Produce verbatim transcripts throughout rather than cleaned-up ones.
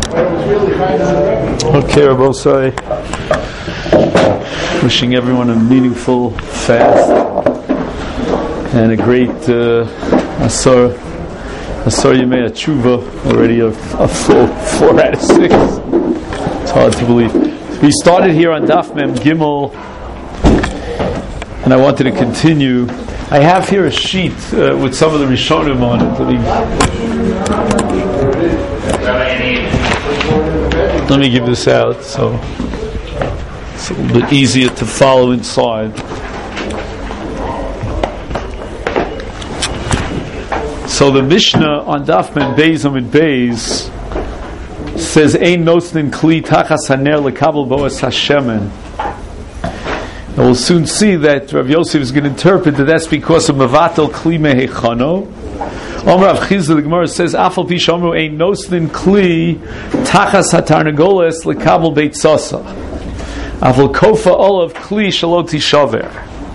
Okay, Rabosai. Wishing everyone a meaningful fast and a great uh, Asar Asar Yemei Tshuva. Already a, a full four out of six. It's hard to believe. We started here on Daf Mem Gimel, and I wanted to continue. I have here a sheet uh, with some of the Rishonim on it. Let me, let me give this out so it's a little bit easier to follow inside. So the Mishnah on Daf Mem Beis Amid Beis says, "Ein nosnin kli tachas haner lekabel boas hashemen." And we'll soon see that Rav Yosef is going to interpret that that's because of Mavatel Kli Mehechano. Omer Rav Chizda, the Gemara says, Afal Pi Shomru Ein Nosnin Kli Tachas HaTarnagoles Lekabel Beit Sosa. Afal Kofa Olav Kli Shalot Tishaver.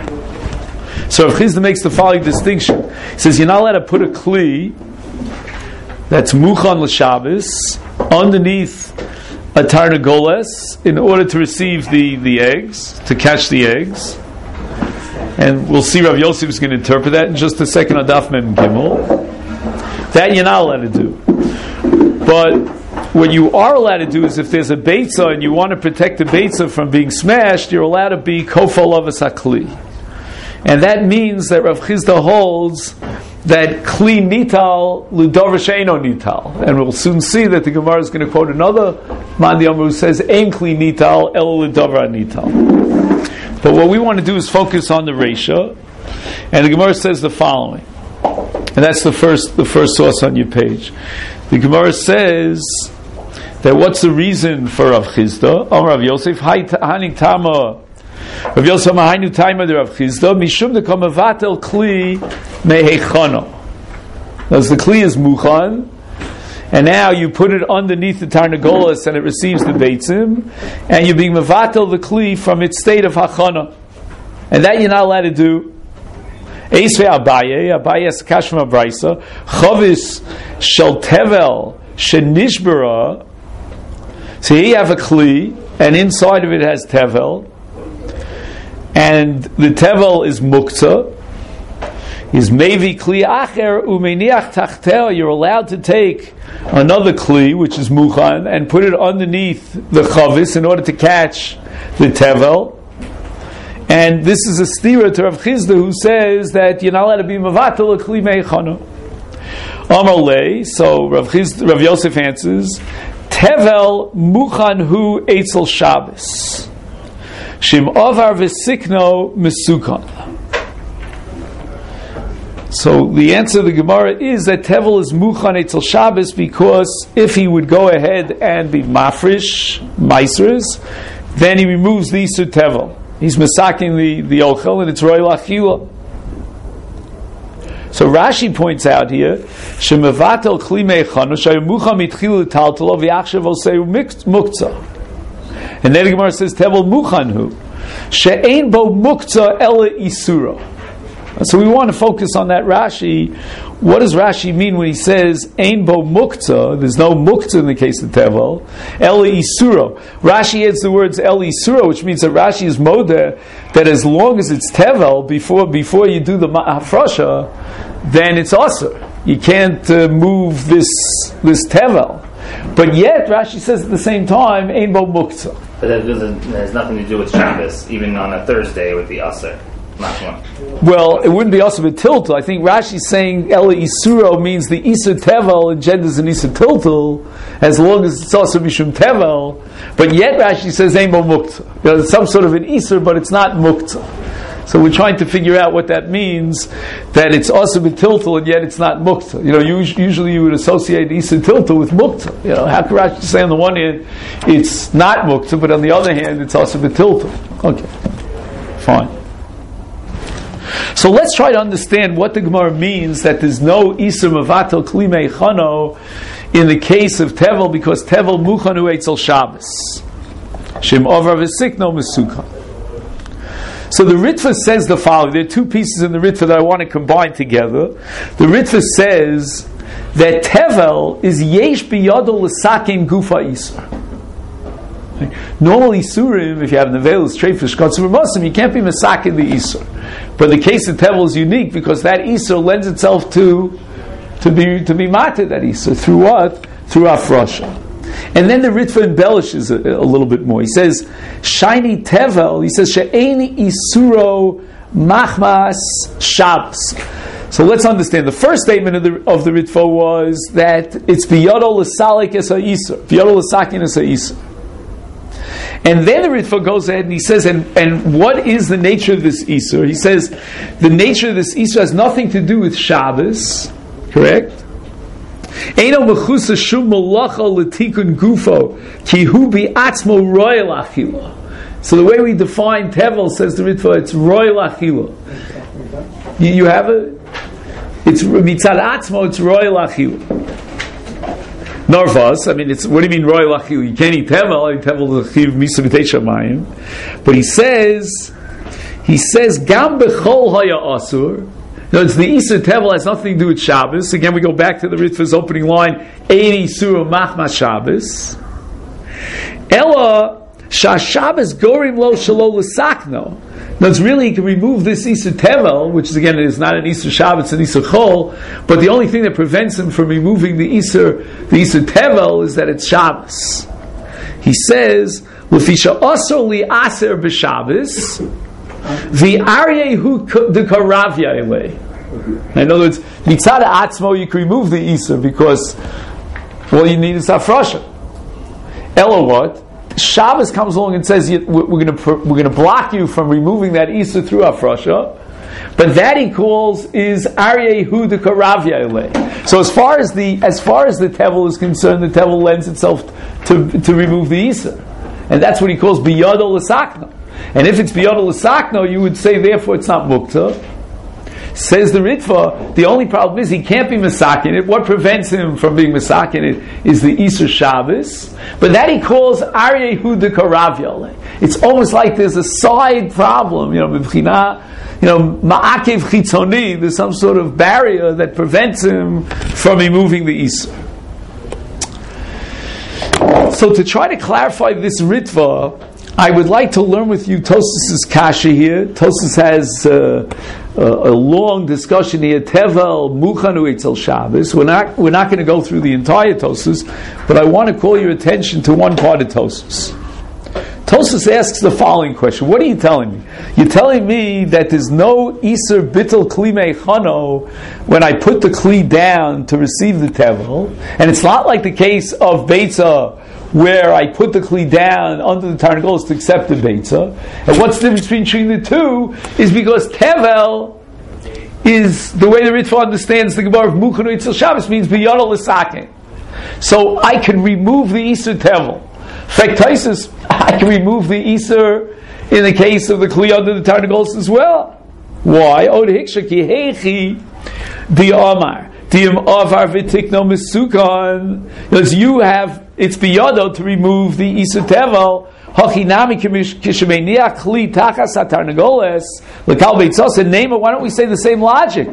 So Rav Chizda makes the following distinction. He says, you're not allowed to put a Kli that's Muchan L'Shabbos underneath a tarnagoles in order to receive the, the eggs, to catch the eggs. And we'll see Rav Yosef is going to interpret that in just a second on Daf Mem Gimel. That you're not allowed to do. But what you are allowed to do is if there's a beitza and you want to protect the beitza from being smashed, you're allowed to be kofal avas hakli. And that means that Rav Chizda holds that kli nital ludover sheino nital, and we'll soon see that the Gemara is going to quote another Mandi Amar who says ein kli nital el ludover nital. But what we want to do is focus on the Reisha, and the Gemara says the following, and that's the first the first source on your page. The Gemara says that what's the reason for Rav Chizda? Amar Rav Yosef haning tama. Rav Yosef Mahainu Taima de Rav Chizda Mishum de Kamavatel Kli Mehechano. As the Kli is Muchan, and now you put it underneath the Tarnagolas and it receives the Beitzim, and you're being Mavatel the Kli from its state of Hachana. And that you're not allowed to do. Eisve Abaye, Abaye is Kashma Braisa, Chovis Shel Tevel Shenishbara. So here you have a Kli, and inside of it has Tevel. And the tevel is muktzah. Is mevi kli acher umeniach tachteo. You're allowed to take another kli, which is muchan, and put it underneath the chavis in order to catch the tevel. And this is a stira to Rav Chizda who says that you're not allowed to be mavatel a kli meichana. Amar lei. So Rav Chizda, Rav Yosef answers, tevel muchan hu eitzel Shabbos. Shim Ovar V'Sikno Mesukan. So the answer to the Gemara is that Tevel is Muchan Eitzel Shabbos because if he would go ahead and be Mafrish, Meisers, then he removes the Isur Tevel. He's masaking the, the Ochel and it's Roy Lachila. So Rashi points out here, Shemavatel Kli Meichanu Shayu Muchan Mitchilu Taltalo V'Yachshav Oseu Muktzah. And then the Gemara says, Tevel Muchanhu, She'ein bo muktzah ela isura. So we want to focus on that Rashi. What does Rashi mean when he says, Ein bo muktzah? There's no muktzah in the case of Tevel. Ela isura. Rashi adds the words ela isura, which means that Rashi is modeh, that as long as it's Tevel, before before you do the hafrasha, then it's asur. You can't uh, move this, this Tevel. But yet, Rashi says at the same time, Ein bo muktzah. But that doesn't, has nothing to do with Shabbos. Even on a Thursday, it would be Aser. Well, it wouldn't be Aser with Tiltul. I think Rashi's saying Ela Isuro means the Isur Tevel engenders an Isur Tiltul, as long as it's also Mishum Tevel. But yet Rashi says Ein bo muktzah. You know, it's some sort of an Isur, but it's not muktzah. So we're trying to figure out what that means, that it's also with tiltul and yet it's not muktzah. You know, usually you would associate Isur tiltul with muktzah. You know, how can Rashi say on the one hand it's not muktzah, but on the other hand it's also with tiltul? Okay, fine. So let's try to understand what the Gemara means that there's no Isur Mavatel Kli Meichano in the case of Tevel, because Tevel Muchanu Eitzel Shabbos. Shem Ovar V'Sikno Mesukan. So the Ritva says the following. There are two pieces in the Ritva that I want to combine together. The Ritva says that tevel is yesh biyado l'sakin gufa isur. Normally, Isurim, if you have Nevel, is straight for Shkotzer Muslim, you can't be Masakin the Isur. But the case of Tevel is unique because that Isur lends itself to to be to be mated that Isur. Through what? Through Afrosha. And then the Ritva embellishes a, a little bit more. He says, Shiny Tevel, he says, She'eni Isuro Machmas Shabbos. So let's understand. The first statement of the of the Ritva was that it's Biyado L'Salik Es HaIsur. Biyado L'Sakin Es HaIsur. And then the Ritva goes ahead and he says, and, and what is the nature of this Isur? He says, the nature of this Isur has nothing to do with Shabbos, correct? Eino mechusa shum malacha l'tikun gufo ki hu bi'atzmo royal achila. So the way we define Tevel, says the Ritva, it's royal achila. You, you have a, it's mitzad atzmo, it's royal achila. Narvas, I mean, it's, what do you mean royal achil? You can't eat tevel, eat tevel l'chiv misa b'teisha mayim. But he says, he says, gam b'chol haya asur. No, it's the Isur tevel has nothing to do with Shabbos. Again, we go back to the Ritva's opening line, Eini Surah Machmas Shabbos. Ella, Shah Shabbos gorim lo shalo l'sakno. Now, it's really, you can remove this Isur Tevel, which is, again, it is not an Isur Shabbos, it's an Isur Chol, but the only thing that prevents him from removing the Isur, the Isur Tevel, is that it's Shabbos. He says, L'fisha asor li aser b'Shabbos, the Aryehu d'Karavya elei. In other words, Mitzad Atzmo, you can remove the Isur, because all you need is Afrosha. Ella what? Shabbos comes along and says we're going to we're going to block you from removing that Isur through Afrosha, but that he calls is Aryehu d'Karavya elei. So as far as the as far as the Tevel is concerned, the Tevel lends itself to to remove the Isur, and that's what he calls Biyado L'Sakno. And if it's Biyado L'Sakno, you would say therefore it's not Mukta. Says the Ritva, the only problem is he can't be Masakin it. What prevents him from being Masakin it is the Isur Shabbos. But that he calls Aryehu d'Karavya. It's almost like there's a side problem, you know, B'china, you know, Ma'akev Chitzoni, there's some sort of barrier that prevents him from removing the Isur. So to try to clarify this Ritva, I would like to learn with you Tosfos' kasha here. Tosfos has uh, a, a long discussion here. Tevel muchanu etzel Shabbos. We're not we're not going to go through the entire Tosfos, but I want to call your attention to one part of Tosfos. Tosfos asks the following question: what are you telling me? You're telling me that there's no Isur bittul kli meichano when I put the kli down to receive the tevel, and it's not like the case of Beitza, where I put the kli down under the tarnagolos to accept the beitza. And what's the difference between the two is because tevel is the way the Ritva understands the Gemara of Muchanu Eitzel Shabbos means biyado l'saken. So I can remove the Isur tevel. Faktaisis, I can remove the Isur in the case of the kli under the tarnagolos as well. Why? Od hiksha ki heichi di Omar. Because you have, it's biyado to remove the Isur tevel. Name it. Why don't we say the same logic?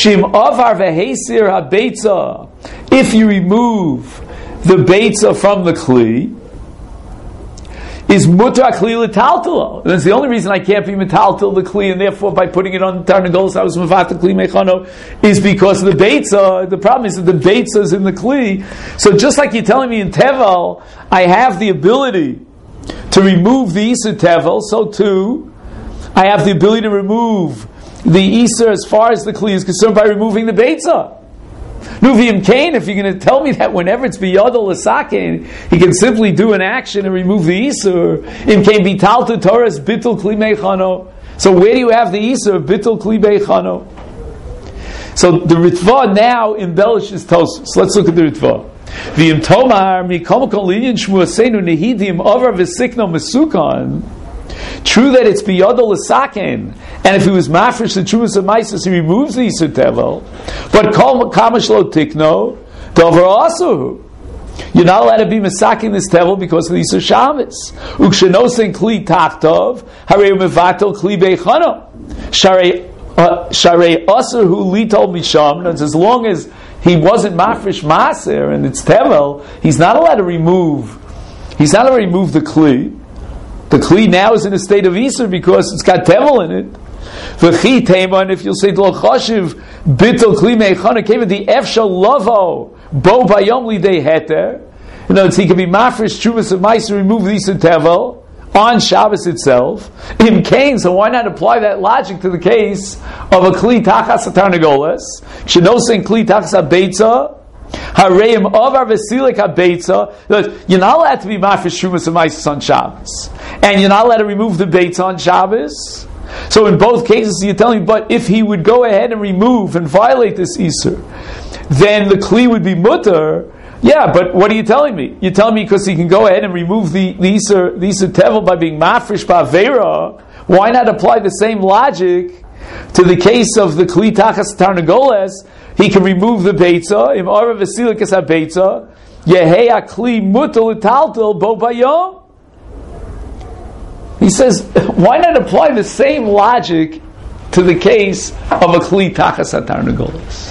If you remove the beitza from the kli, is mutar kli l'taltalo. That's the only reason I can't be metaltal the kli, and therefore by putting it on the tarnagolos I was mevat the kli mechano, is because the beitza. The problem is that the beitza is in the kli. So just like you're telling me in tevel, I have the ability to remove the Isur tevel, so too I have the ability to remove the Isur as far as the kli is concerned by removing the beitza. Nuvim Kain, if you're going to tell me that whenever it's biyado l'saken, he can simply do an action and remove the Isur. Im Kain bital to Torah's bitul kli meichano. So where do you have the Isur bitul kli meichano? So the Ritva now embellishes Tosfos. Let's look at the Ritva. V'im tomar mikom kol linyan shmuasenu nehidim over v'sikno mesukan. True that it's biyado l'saken, and if he was mafresh the trumas of Maisus, he removes the Isur tevel. But kol kamash lo tikno dover asuhu. You're not allowed to be masakin this tevel because of the Isur Shabbos. Ukshenosen kli tachtov harei mevatel kli beichano sharei sharei asuhu litol misham. As long as he wasn't mafresh maser and it's tevel, he's not allowed to remove. He's not allowed to remove the kli. The kli now is in a state of iser because it's got tevel in it. V'chi tema, and if you'll say lo chashiv bittul kli meichana came the efshal lavo bo bayom lidei heter. In other words, he can be mafresh trumas of meiser, remove the iser tevel on Shabbos itself. In Cain, so why not apply that logic to the case of a kli tachas atarnagolas? Shenosin kli tachas abeitza. Hareim avar vesilik habeitza. You're not allowed to be mafresh trumas of meiser on Shabbos, and you're not allowed to remove the beitza on Shabbos. So in both cases, you're telling me, but if he would go ahead and remove and violate this iser, then the kli would be mutter. Yeah, but what are you telling me? You're telling me because he can go ahead and remove the, the iser, the iser tevel by being mafresh ba'avera. Why not apply the same logic to the case of the kli tachas tarnagoles? He can remove the beitza, im ara vesilikas ha-beitza, yehei ha-kli mutter l'taltel bo bayom. He says, why not apply the same logic to the case of a kli tachas ha-tarnagoles?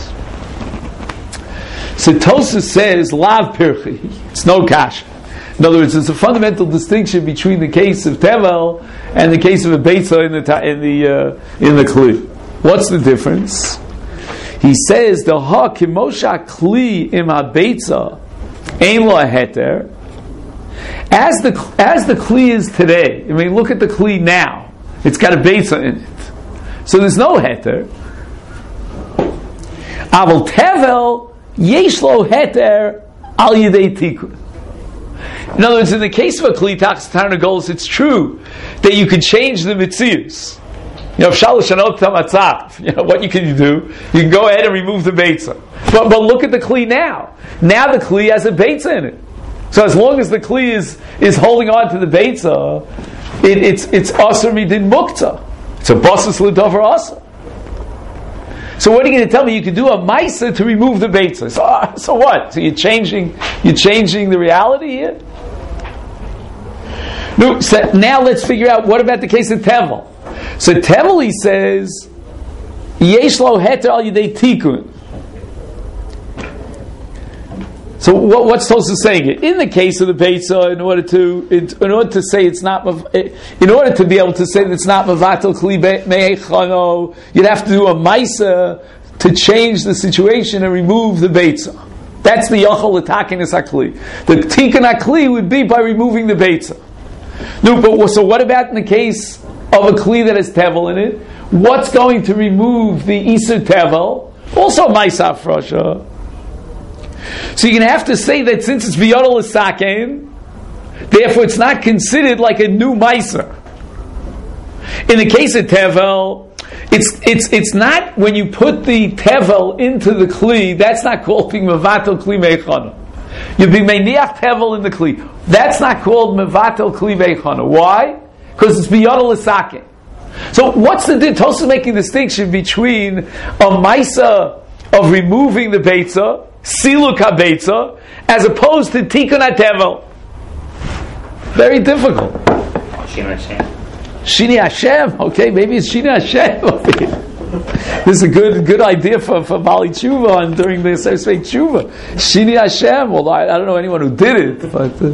So Tosfos says, lav pirchi, it's no kasha. In other words, there's a fundamental distinction between the case of tevel and the case of a beitza in the in the uh, in the kli. What's the difference? He says, the ha kimosha kli im ha beitza ein lo heter. As the as the kli is today, I mean, look at the kli now. It's got a beitza in it, so there's no heter. Aval tevel yesh lo heter al yidei tikun. In other words, in the case of a kli tachas tarnagolos, it's true that you can change the mitzius. You know, shalosh anot tamatzah. You know, what you can do? You can go ahead and remove the beitza. But but look at the kli now. Now the kli has a beitza in it. So as long as the kli is, is holding on to the beitza, it, it's it's aser midin mukta. It's a basis l'davar aser. So what are you going to tell me? You can do a maisa to remove the beitza. So, uh, so what? So you're changing you're changing the reality here? No. So now let's figure out what about the case of tevel. So tevel, he says, yesh lo heter al yidei tikun. So what, what's Tosfos saying here? In the case of the beitza, in order to in, in order to say it's not in order to be able to say that it's not mevatel kli meichano, you'd have to do a maisa to change the situation and remove the beitza. That's the yachol l'takenis hakli. The tikkun hakli would be by removing the beitza. No, but so what about in the case of a kli that has tevel in it? What's going to remove the iser tevel? Also maisa afrosha. So you're going to have to say that since it's v'yodel l'sakein, therefore it's not considered like a new meiser. In the case of tevel, it's it's it's not when you put the tevel into the kli. That's not called being mevatel kli meichana. You'd be meiniach tevel in the kli. That's not called mevatel kli meichana. Why? Because it's v'yodel l'sakein. So what's the Tosfos is making the distinction between a meiser of removing the beitza, siluk ha-beitza, as opposed to tikkun ha-tevel? Very difficult. Shini Hashem. Shini Hashem. Okay, maybe it's Shini Hashem. This is a good good idea for for Bali Tshuva on during the Sefer Tshuva. Shini Hashem. Well, I, I don't know anyone who did it, but. Uh,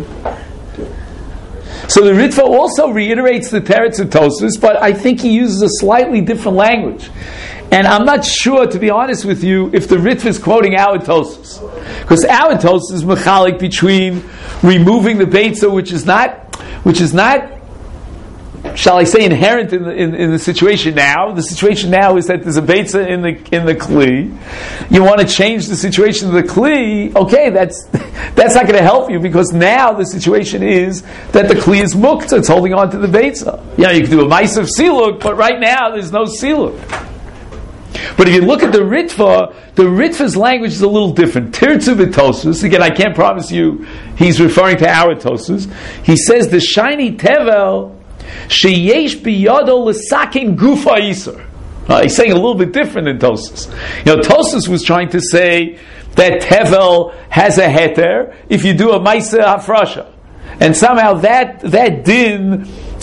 so the Ritva also reiterates the teretz of Tosfos, but I think he uses a slightly different language. And I'm not sure, to be honest with you, if the Ritva is quoting our Tosfos, because our Tosfos is mechalik between removing the beitza, which is not, which is not, shall I say, inherent in the in, in the situation now. The situation now is that there's a beitza in the in the kli. You want to change the situation of the kli? Okay, that's that's not going to help you because now the situation is that the kli is mukta; it's holding on to the beitza. Yeah, you can do a mice of siluk, but right now there's no siluk. But if you look at the Ritva, the Ritva's language is a little different. Tirtzu v'Tosfos, again, I can't promise you he's referring to our Tosfos. He says the shiny tevel sheyesh biyado l'sakin gufa iser. Uh, he's saying a little bit different than Tosfos. You know, Tosfos was trying to say that tevel has a heter if you do a maisa hafrasha, and somehow that that din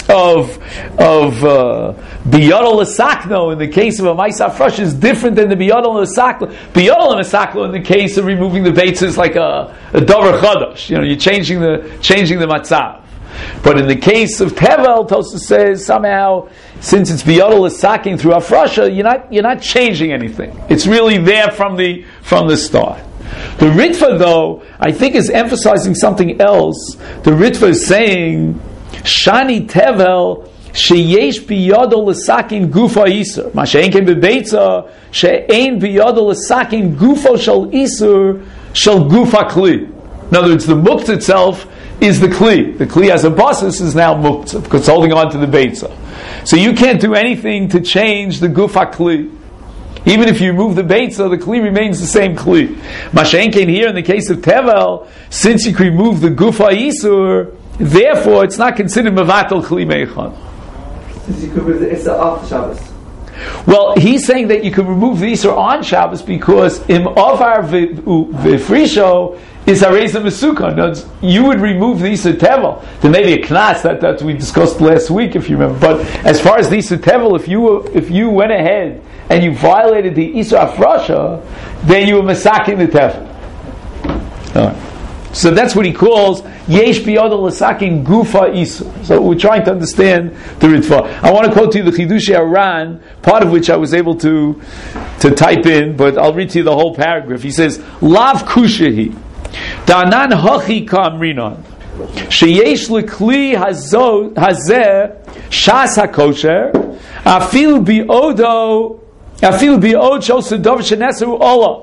of of uh, biyadol l'sakno in the case of a ma'isa fresh is different than the biyadol l'saklo. Biyadol l'saklo in the case of removing the beitza is like a, a davar chadash. You know, you're changing the changing the matzav. But in the case of tevel, Tosfos says somehow, since it's biyadol l'saking through afrasha, you're not you're not changing anything. It's really there from the from the start. The Ritva, though, I think is emphasizing something else. The Ritva is saying, Shani Tevel, sheyesh biyadol l'sakin gufa isur. Ma she'en ken bebeitza, she'en biyadol l'sakin gufo shel isur shel gufa kli. In other words, the muktzah itself is the kli. The kli as a basis is now muktzah, because it's holding on to the beitza. So you can't do anything to change the gufa kli. Even if you remove the beitza, the kli remains the same kli. Ma she'en ken here in the case of Tevel, since you can remove the gufa isur, therefore, it's not considered mevatel kli meichan. Since you could remove the Issa off Shabbos. Well, he's saying that you can remove the Isser on Shabbos because im avar v'frisho is hareza mesukah. You would remove the Isser tevel. There may be a knas that that we discussed last week, if you remember. But as far as the Isser tevel, if you if you went ahead and you violated the Isser afrasha, then you were masaking the tevel. All right. So that's what he calls yesh biyadol l'sakin gufa isur. So we're trying to understand the Ritva. I want to quote to you the Chidushei Aran, part of which I was able to to type in, but I'll read to you the whole paragraph. He says, Lav kushehi danan hachi kamrinon sheyesh l'kli hazeh shas hakosher afil biodo afil biod shel sedov shenesu olah.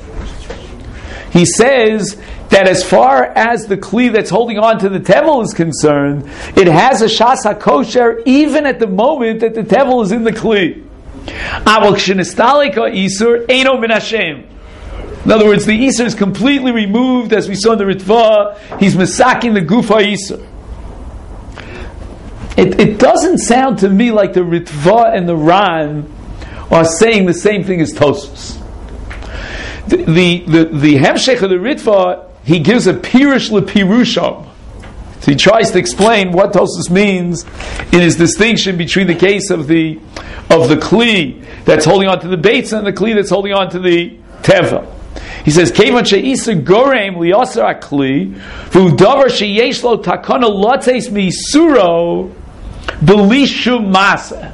He says that as far as the kli that's holding on to the tevel is concerned, it has a shas hakosher even at the moment that the tevel is in the kli. In other words, the isur is completely removed, as we saw in the Ritva. He's masaking the gufa isur. It, it doesn't sound to me like the Ritva and the Ran are saying the same thing as Tosfos. The the the, the Hemshech of the Ritva, he gives a pirush lepirusham. So he tries to explain what Tosfos means in his distinction between the case of the of the kli that's holding on to the beitza and the kli that's holding on to the tevel. He says, "Keivan she'isa gorem liyasar akli v'udavar sheyesh lo takana lates misuro b'lishum masa."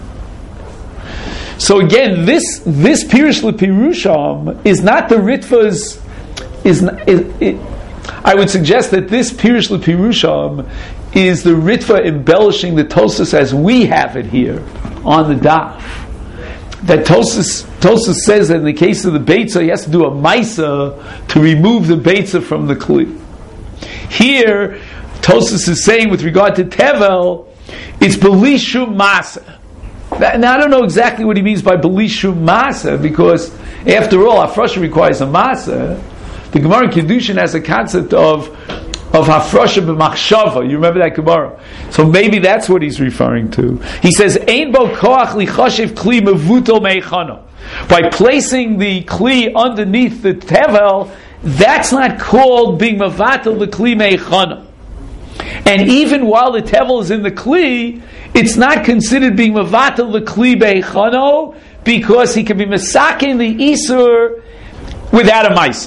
So again, this this pirush lepirusham is not the Ritva's. Is, is it, I would suggest that this pirush lepirusham is the Ritva embellishing the Tosfos as we have it here on the daf. That Tosfos Tosfos says that in the case of the beitza, he has to do a maisa to remove the beitza from the kli. Here, Tosfos is saying with regard to tevel, it's belishum masa. Now I don't know exactly what he means by belishum masa, because after all, afrasha requires a masa. The Gemara in Kiddushin has a concept of of hafrasha b'machshava. You remember that Gemara? So maybe that's what he's referring to. He says, "Ein bo koach lichashiv kli mevutel meichano." By placing the kli underneath the tevel, that's not called being mevatel the kli meichano. And even while the tevel is in the kli, it's not considered being mevatel the kli beichano, because he can be mesakin the isur without a maisa.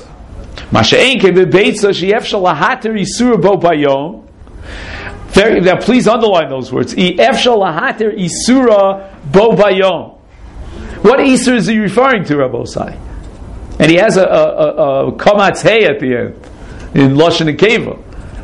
Now please underline those words. What isur is he referring to, Rabbi Osai? And he has a, a, a, a kamatz hey at the end in Lashon Akeva.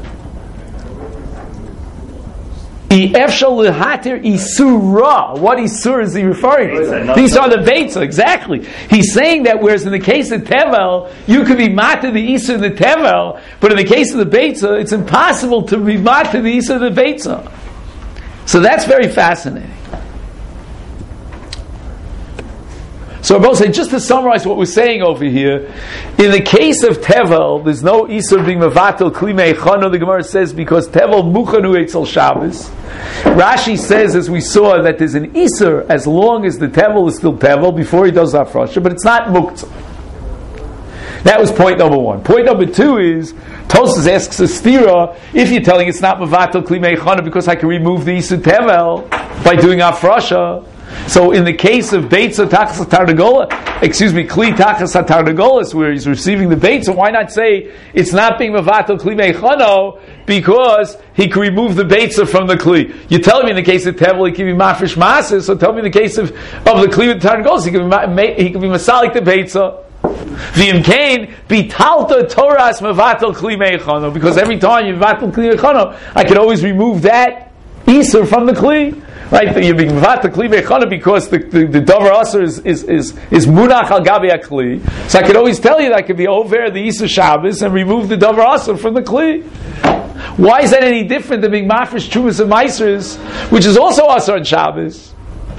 Isura. What isur is he referring to? These are the beitza, exactly. He's saying that whereas in the case of tevel, you could be mata the isur in the tevel, but in the case of the beitza, it's impossible to be mata the isur of the beitza. So that's very fascinating. So Rabbi say, just to summarize what we're saying over here, in the case of tevel, there's no isur being mevatel kli meichano. The Gemara says because tevel muchanu eitzel Shabbos. Rashi says, as we saw, that there's an isur as long as the tevel is still tevel before he does hafrasha, but it's not muktzah. That was point number one. Point number two is, Tosfos asks a stira, if you're telling it's not mevatel kli meichana because I can remove the isur tevel by doing afrasha. So in the case of beitza tachas tarnagola, excuse me, kli tachas tarnagolas, where he's receiving the beitza, why not say it's not being mevatel kli meichano because he can remove the beitza from the kli? You're telling me in the case of tevel he can be mafresh mases, so tell me in the case of, of the kli with tarnagolas he can be he can be masalik the beitza. V'im kain bitalta toras mevatel kli meichano, because every time you mevatel kli meichano, I can always remove that isur from the kli. Right, you're being mevatel kli meichana because the the, the davar aser is is is is munach al gabi kli. So I could always tell you that I could be over the Isur Shabbos and remove the davar aser from the kli. Why is that any different than being mafresh trumas and meisers, which is also aser on Shabbos?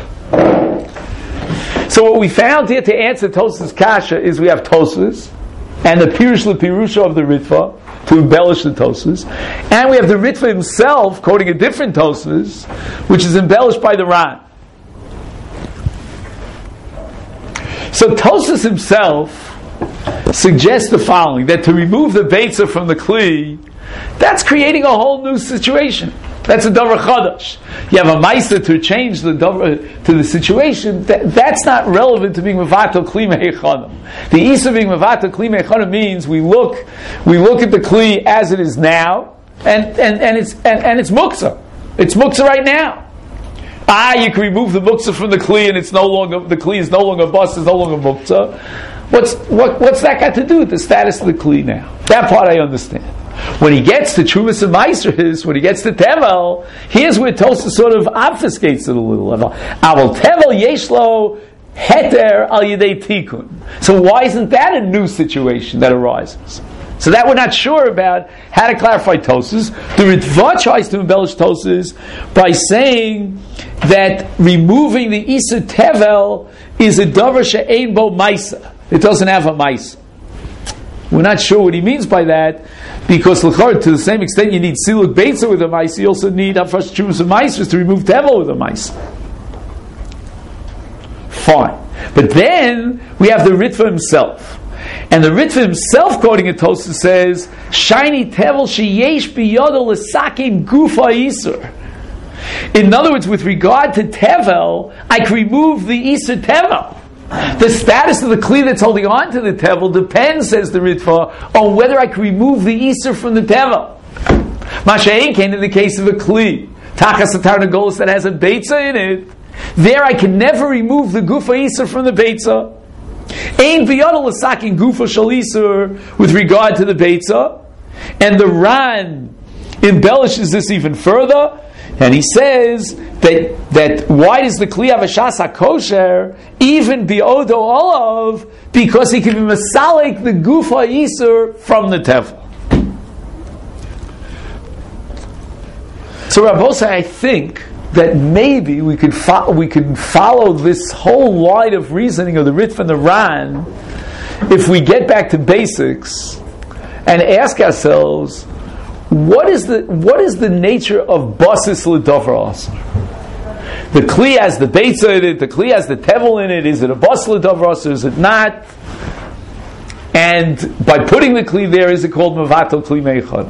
So what we found here to answer Tosfos kasha is we have Tosfos and the pirush lepirusha of the Ritva to embellish the Tosfos, and we have the Ritva himself quoting a different Tosfos, which is embellished by the Ran. So Tosfos himself suggests the following: that to remove the beitza from the kli, that's creating a whole new situation. That's a davar chadash. You have a ma'aser to change the davar to the situation. That, that's not relevant to being mevatel kli meichana. The isur being mevatel kli meichana means we look, we look at the kli as it is now, and and, and it's and, and it's muktzah. It's muktzah right now. Ah, you can remove the muktzah from the kli, and it's no longer the kli is no longer bus, is no longer muktzah. What's what, what's that got to do with the status of the kli now? That part I understand. When he gets to Trumas and Meisers, when he gets to Tevel, here's where Tosfos sort of obfuscates it a little. Aval Tevel Yeshlo Heter Al Yidei Tikun. So why isn't that a new situation that arises? So that we're not sure about how to clarify Tosfos. The Ritva tries to embellish Tosfos by saying that removing the Isur Tevel is a davar she'ein bo Maisa. It doesn't have a Maisa. We're not sure what he means by that, because l'chor, to the same extent you need siluk beitza with a mice, you also need afresh trumas and mice to remove tevel with a mice. Fine. But then we have the Ritva himself. And the Ritva himself, quoting a Tosfos, says, Shiny tevel sheyesh biyado l'sakim gufa isur. In other words, with regard to tevel, I can remove the isur tevel. The status of the kli that's holding on to the tevel depends, says the Ritva, on whether I can remove the isur from the tevel. Masha'en came in the case of a kli, tachas tarnagolos that has a beitza in it. There I can never remove the gufa isur from the beitza. Ein biyadol l'sakin gufa shal isur with regard to the beitza. And the Ran embellishes this even further. And he says that that why does the kli have a shas kosher even biodo olav, because he can be masalik the gufa isur from the tevel. So Rabbosai, I think that maybe we could fo- we could follow this whole line of reasoning of the Ritva and the Ran if we get back to basics and ask ourselves, What is the what is the nature of basis l'davar aser? The kli has the beitza in it. The kli has the tevel in it. Is it a basis l'davar aser? Is it not? And by putting the kli there, is it called mevatel kli meichad?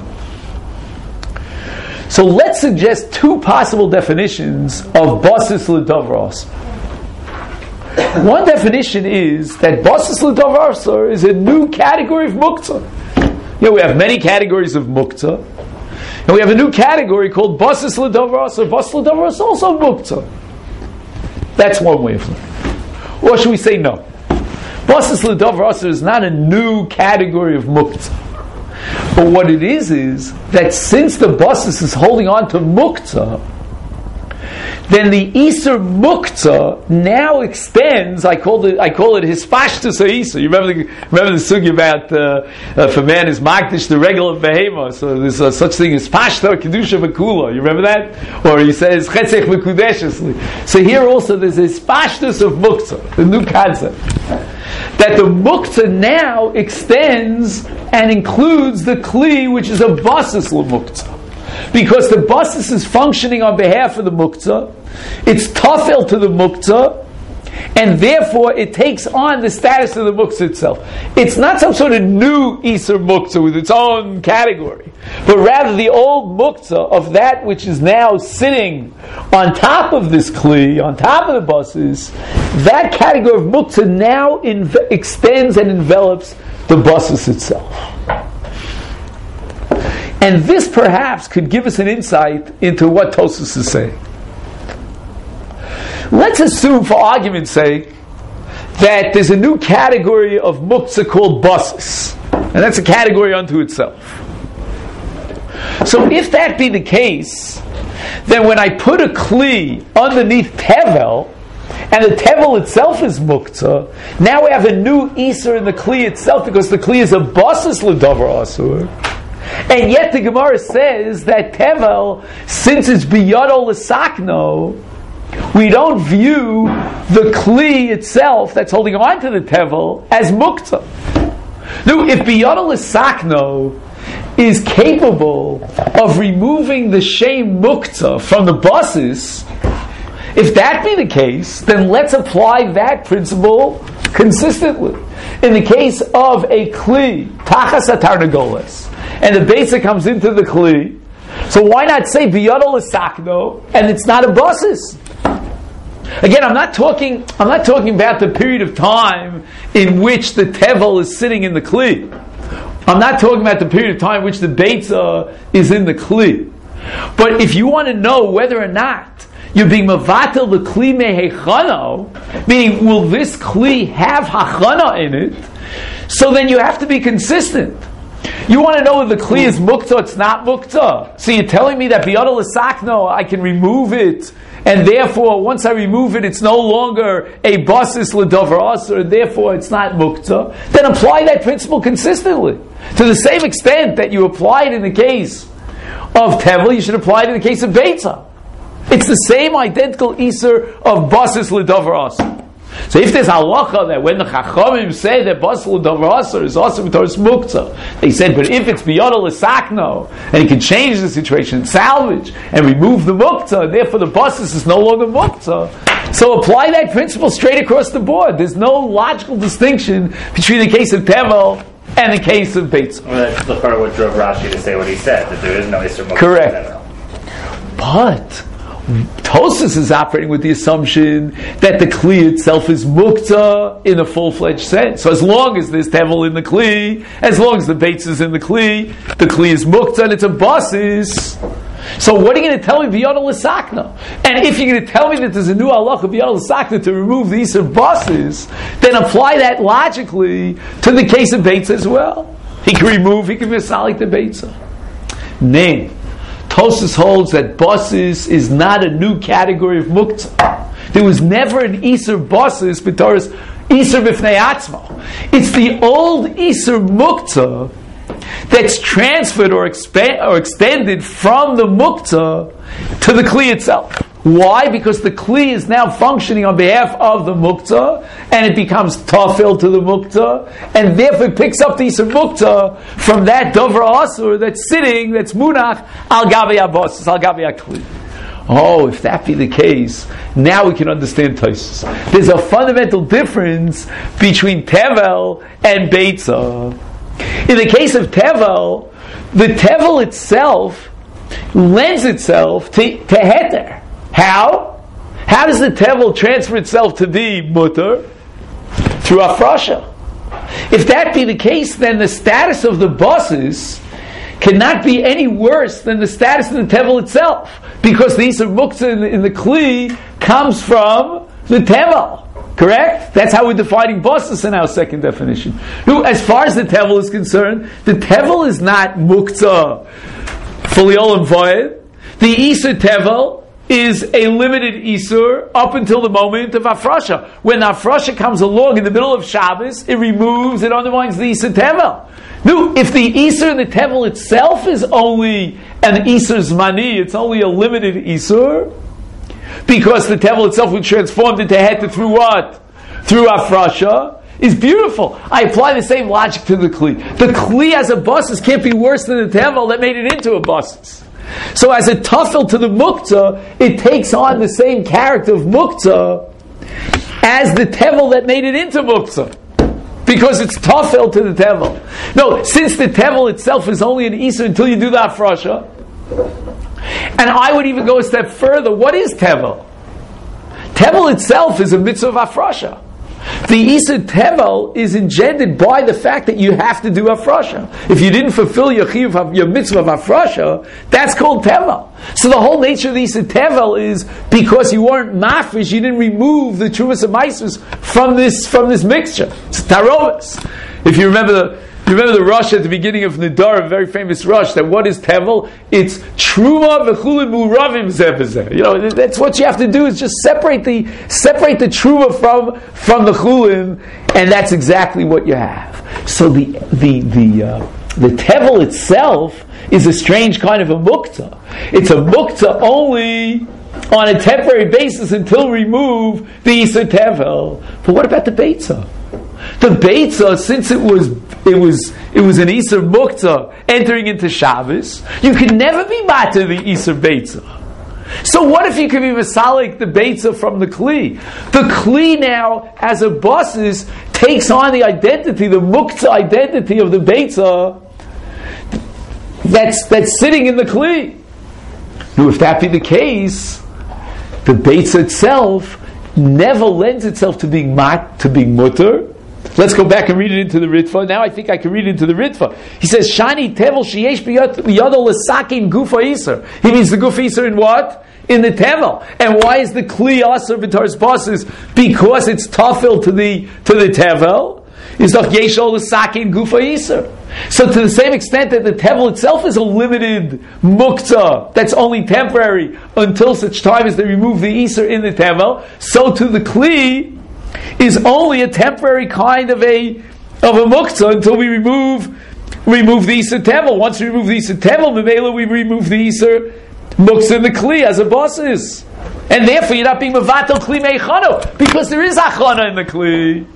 So let's suggest two possible definitions of basis l'davar aser. One definition is that basis l'davar aser is a new category of muktzah. You know, we have many categories of muktzah, and we have a new category called basis l'davar aser. Basis l'davar aser is also muktzah. That's one way of learning. Or should we say no? Basis l'davar aser is not a new category of muktzah. But what it is is that since the basis is holding on to muktzah, then the Isur Muktzah now extends. I call it. I call it his pashtus Isur. You remember the remember the sugi about uh, uh, if a man is makdish the regular behema. So there's uh, such thing as pashta kedusha v'kula. You remember that? Or he says chetzech v'kudeshesli. So here also there's this pashtus of Muktzah, the new concept, that the Muktzah now extends and includes the kli, which is a basis l'muktzah. Because the basis is functioning on behalf of the muktzah, it's tafel to the muktzah, and therefore it takes on the status of the muktzah itself. It's not some sort of new Isur muktzah with its own category, but rather the old muktzah of that which is now sitting on top of this kli, on top of the buses. That category of muktzah now inv- extends and envelops the buses itself. And this perhaps could give us an insight into what Tosfos is saying. Let's assume, for argument's sake, that there's a new category of muktzah called buses, and that's a category unto itself. So if that be the case, then when I put a kli underneath tevel, and the tevel itself is muktzah, now we have a new Isur in the kli itself, because the kli is a buses l'davar asur. And yet the Gemara says that tevel, since it's biyado l'sakno, we don't view the kli itself that's holding on to the tevel as muktzah. Now, if biyado l'sakno is capable of removing the shem muktzah from the buses, if that be the case, then let's apply that principle consistently. In the case of a kli, tachas hatarnagoles, and the besa comes into the kli, so why not say biyado l'sakno, and it's not a buses? Again, I'm not talking. I'm not talking about the period of time in which the tevel is sitting in the kli. I'm not talking about the period of time in which the beitza is in the kli. But if you want to know whether or not you're being mavatel the kli mehechano, meaning will this kli have hachana in it, so then you have to be consistent. You want to know if the kli is muktzah, it's not muktzah. So you're telling me that biyado l'sakno, I can remove it, and therefore once I remove it, it's no longer a basis l'davar asur, therefore it's not muktzah. Then apply that principle consistently. To the same extent that you apply it in the case of tevel, you should apply it in the case of beitza. It's the same identical Isur of basis l'davar asur. So if there's halacha that when the Chachamim say that basis l'davar asur is also b'toras muktzah, they said, but if it's biyado l'sakno, and you can change the situation, salvage, and remove the muktzah, therefore the basis is no longer muktzah. So apply that principle straight across the board. There's no logical distinction between the case of tevel and the case of beitza. Well, that's the part of what drove Rashi to say what he said, that there is no Isur muktzah. Correct. But Tosfos is operating with the assumption that the kli itself is muktzah in a full-fledged sense. So as long as there's tevel in the kli, as long as the beitza is in the kli, the kli is muktzah and it's a basis. So what are you going to tell me biyado l'sakna? And if you're going to tell me that there's a new halacha biyado l'sakna to remove these basis, then apply that logically to the case of beitza as well. He can remove, he can misalik the beitza. Name. Tosfos holds that basis is not a new category of muktzah. There was never an Isur basis b'toras Isur b'fnei atzmo. It's the old Isur muktzah that's transferred or, expa- or extended from the muktzah to the kli itself. Why? Because the kli is now functioning on behalf of the muktzah, and it becomes tafel to the muktzah, and therefore it picks up the Isur muktzah from that davar asur that's sitting, that's munach al gavi abasis, al gavi akli. Oh, if that be the case, now we can understand Tosfos. There's a fundamental difference between tevel and beitza. In the case of tevel, the tevel itself lends itself to, to heter. How? How does the tevel transfer itself to the mutter? Through afrasha. If that be the case, then the status of the buses cannot be any worse than the status of the tevel itself, because the Isur muktzah in the, in the kli comes from the tevel. Correct? That's how we're defining buses in our second definition. Now, as far as the tevel is concerned, the tevel is not muktzah fully olam void. The Isur tevel is a limited Isur up until the moment of Afrasha. When Afrasha comes along in the middle of Shabbos, it removes, it undermines the Isur tevel. No, if the Isur in the tevel itself is only an Isur Zmani, it's only a limited Isur, because the tevel itself was transformed into heter through what? Through Afrasha, is beautiful. I apply the same logic to the Kli. The Kli as a basis can't be worse than the tevel that made it into a basis. So as a tafel to the muktzah, it takes on the same character of muktzah as the tevel that made it into muktzah. Because it's tafel to the tevel. No, since the tevel itself is only an isur until you do the afrasha. And I would even go a step further. What is tevel? Tevel itself is a mitzvah of afrasha. The isur tevel is engendered by the fact that you have to do afrasha. If you didn't fulfill your chiyuv, your mitzvah of afrasha, that's called tevel. So the whole nature of the isur tevel is because you weren't mafresh, you didn't remove the truvas and maasros from this from this mixture. It's tarovis. If you remember the you remember the rush at the beginning of Nidar, a very famous rush, that what is tevel? It's truma v'chulin muravim zeh. You know, that's what you have to do, is just separate the separate the truma from from the chulin, and that's exactly what you have. So the the the uh, the tevel itself is a strange kind of a muktzah. It's a muktzah only on a temporary basis until remove the isur tevel. But what about the beitzah? The beitzah, since it was it was it was an isur muktzah entering into Shabbos, you could never be matter the isur beitzah. So what if you could be masalik the beitzah from the kli? The kli now, as a basis, takes on the identity, the muktzah identity of the beitzah that's that's sitting in the kli. Now, if that be the case, the beitzah itself never lends itself to being mat to being mutter. Let's go back and read it into the Ritva. Now I think I can read it into the Ritva. He says, Shani tevel sheyesh biyado l'sakin gufa iser. He means the gufa iser in what? In the tevel. And why is the kli aser v'taras basis? Because it's tafel to the to the tevel. Is doch yesh l'sakin gufa iser. So to the same extent that the tevel itself is a limited muktzah that's only temporary until such time as they remove the iser in the tevel, so to the kli is only a temporary kind of a of a muktzah until we remove remove the isur tevel. Once we remove the isur tevel, memela we remove the isur muktzah in the kli as a basis, and therefore you're not being mevatel kli meichano because there is achana in the kli.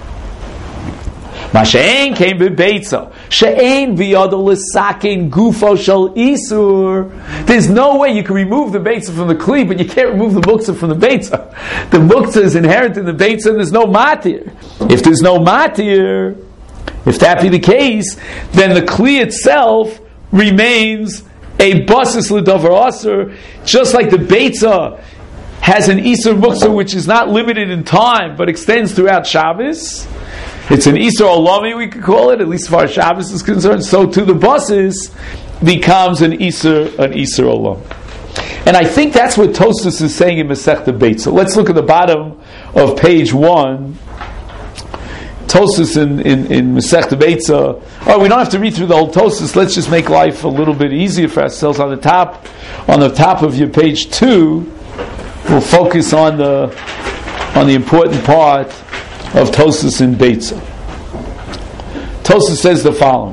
Mashein came bebeitza. She'ein biyado l'sakin gufo shel isur. There's no way you can remove the beitza from the kli, but you can't remove the muktzah from the beitza. The muktzah is inherent in the beitza, and there's no matir. If there's no matir, if that be the case, then the kli itself remains a basis l'davar aser, just like the beitza has an isur muktzah which is not limited in time but extends throughout Shabbos. It's an Isur Olami, we could call it, at least as far as Shabbos is concerned. So to the basis becomes an Isur, an Isur Olami. And I think that's what Tosfos is saying in Masechta Beit. So let's look at the bottom of page one. Tosfos in, in, in Masechta Beit. Oh, we don't have to read through the whole Tosfos. Let's just make life a little bit easier for ourselves. On the top, on the top of your page two, we'll focus on the on the important part of Tosfos in Beitza. Tosfos says the following.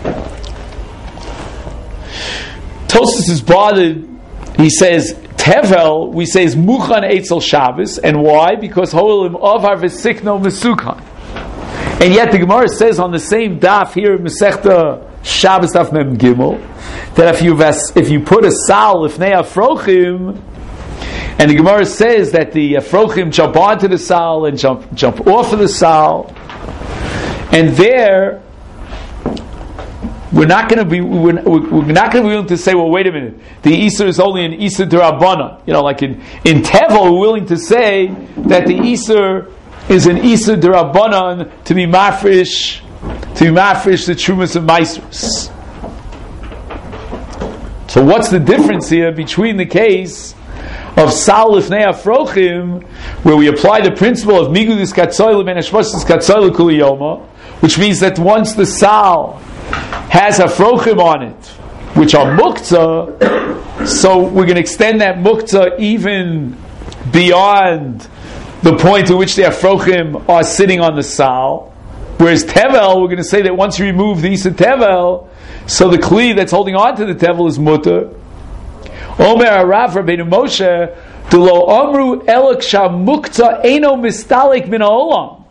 Tosfos is bothered. He says Tevel, we say, is Muchan Eitzel Shabbos, and why? Because Holim Ovar V'Sikno Mesukhan. And yet the Gemara says on the same daf here in Masechta Shabbos daf Mem Gimel that if you if you put a sal lifnei afrochim, and the Gemara says that the afrochim jump onto the sal and jump jump off of the sal, and there we're not going to be we're, we're not going to be willing to say, well, wait a minute, the Isur is only an Isur d'Rabbanan. You know, like in in Tevel, we're willing to say that the Isur is an Isur d'Rabbanan to be mafresh to be mafresh the trumas of maasros. So what's the difference here between the case of Sal Lifnei Afrochim, where we apply the principle of Migudis Katzoil Ben Hashmashis Katzoil Kuliyoma, which means that once the Sal has Afrochim on it, which are Muktzah, so we're going to extend that Muktzah even beyond the point at which the Afrochim are sitting on the Sal. Whereas Tevel, we're going to say that once you remove the Isa Tevel, so the Kli that's holding on to the Tevel is Mutter. Omer Arav Rabbeinu Moshe Dulo Omru Elok Shamukta Eino Mistalik Min Ha'olam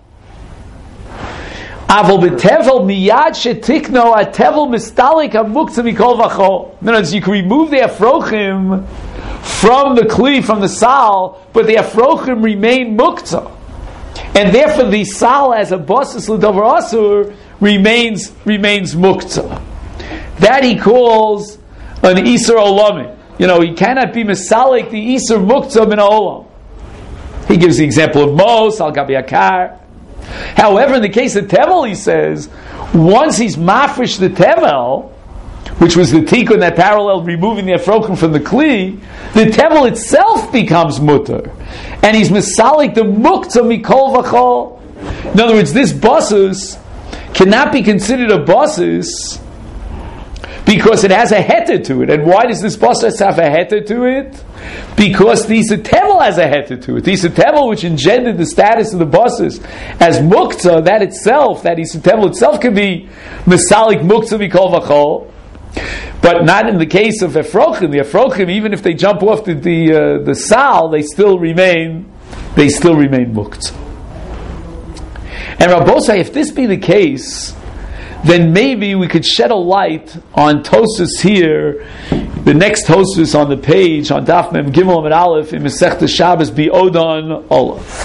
Avol B'Tevel Miyad Shetikno Atevel Mistalik HaMukta Mikol V'Chol. In other words, you can remove the Afrochim from the Kli, from the Sal, but the Afrochim remain Mukta. and therefore the sal as a basis l'davar asur remains remains muktzah. That he calls an isur olamim. You know, he cannot be misalik the isur muktzah min ha'olam. He gives the example of mos al gabi akar. However, in the case of tevel, he says once he's mafresh the tevel, which was the tikkun that paralleled removing the afrokim from the kli, the tevel itself becomes mutter, and he's misalik the muktzah mikol v'chol. In other words, this basis cannot be considered a basis because it has a heter to it. And why does this basis have a heter to it? Because the Isur tevel has a heter to it. The Isur tevel, which engendered the status of the basis as muktzah, that itself, that Isur tevel itself can be misalik muktzah mikol v'chol. But not in the case of Efrochim. The Efrochim, even if they jump off the the, uh, the sal, they still remain they still remain muktzah. And Rabbosai, if this be the case, then maybe we could shed a light on Tosfos here, the next Tosfos on the page on Daf Mem Gimel and Aleph in Masechta Shabbos Bi'odon Olaf.